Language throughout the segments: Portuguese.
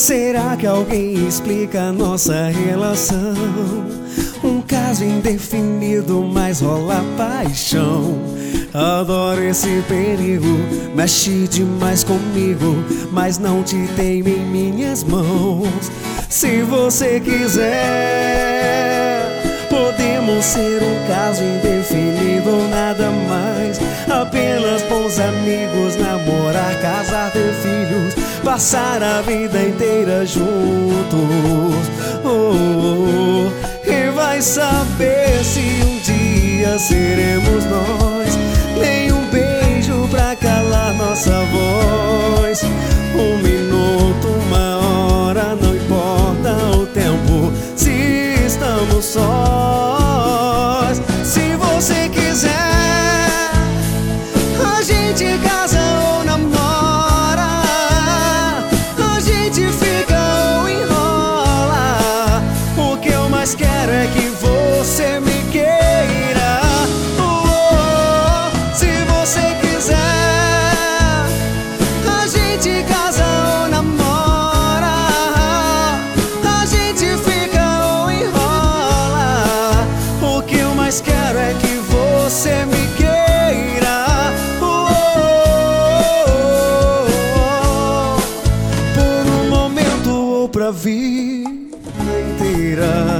Será que alguém explica nossa relação? Um caso indefinido, mas rola paixão. Adoro esse perigo, mexe demais comigo, mas não te tenho em minhas mãos. Se você quiser, podemos ser um caso indefinido ou nada mais. Apenas bons amigos, namorar, casar, ter filhos, passar a vida inteira juntos. E vai saber se um dia seremos nós. Nem um beijo pra calar nossa voz. Um minuto, uma hora, não importa o tempo, se estamos sós. Se você quiser, a gente casa ou namora, a gente fica ou enrola. O que eu mais quero é que você me queira. Se você quiser, a gente casa ou namora, a gente fica ou enrola. O que eu mais quero é que você me queira. Por um momento ou pra vida inteira.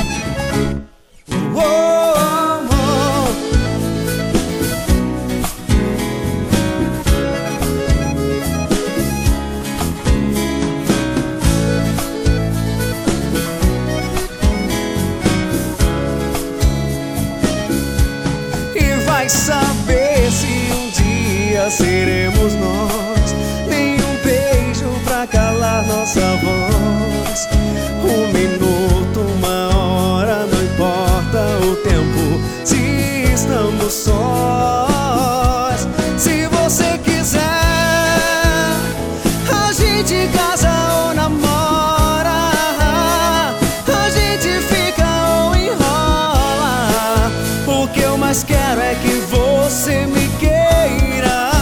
Vai saber se um dia seremos nós. Nenhum beijo pra calar nossa voz. Um minuto, uma hora, não importa o tempo, se estamos sós. Se você quiser, a gente casa ou namora, a gente fica ou enrola. O que eu mais quero é que você me queira.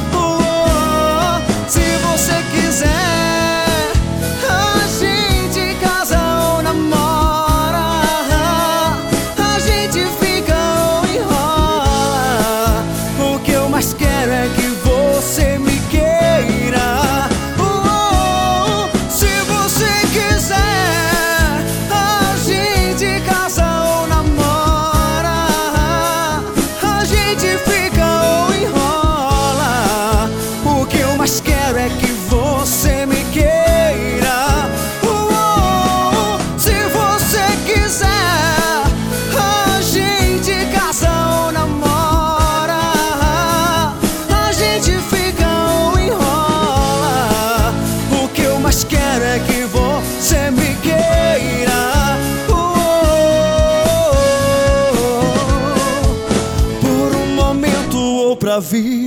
Se você quiser, a gente casa ou namora, a gente fica ou enrola. O que eu mais quero é que você me queira. Se você quiser, a gente casa ou namora, a gente fica ou enrola. O que eu mais quero é que você me queira. Se você quiser, a gente casa ou namora, a gente fica ou enrola. O que eu mais quero é que você me queira. Por um momento ou pra vida